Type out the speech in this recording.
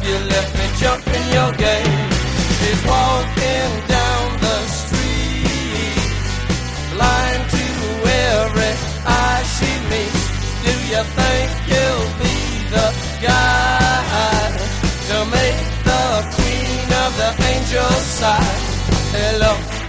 you left me jumping your gate. She's walking down the street, blind to every eye she meets. Do you think you'll be the guy to make the queen of the angels sigh? Hello.